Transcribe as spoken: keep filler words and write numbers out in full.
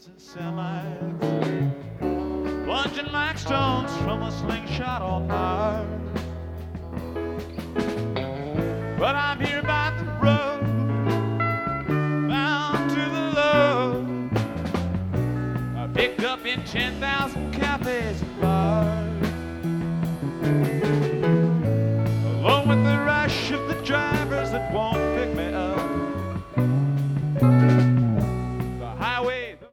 trucks and semis, lunging like stones from a slingshot on fire. But I'm here by the road, bound to the love I picked up in ten thousand cafes and bars.